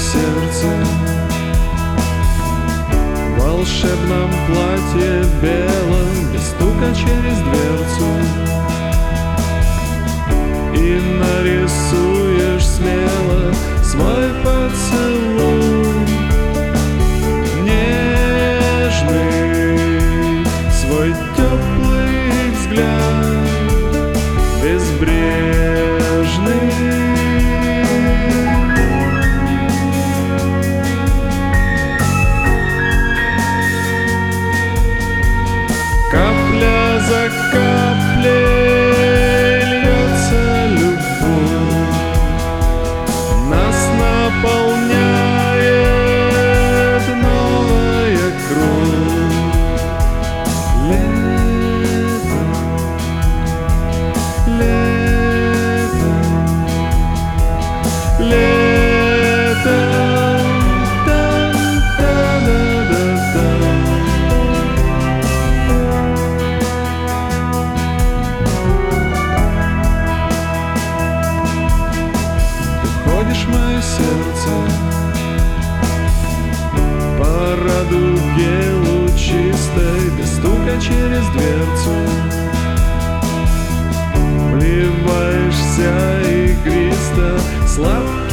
сердце в волшебном платье белом, без стука через дверцу, и нарисуешь смело свой поцелуй нежный, свой теплый взгляд безбрежный. Капля за каплей льется любовь, нас наполняет новая кровь. Лето, лето, лето, та-да-да-да. Ходишь в мое сердце по радуге лучистой, без стука через дверцу, вливаешься игристо, сладко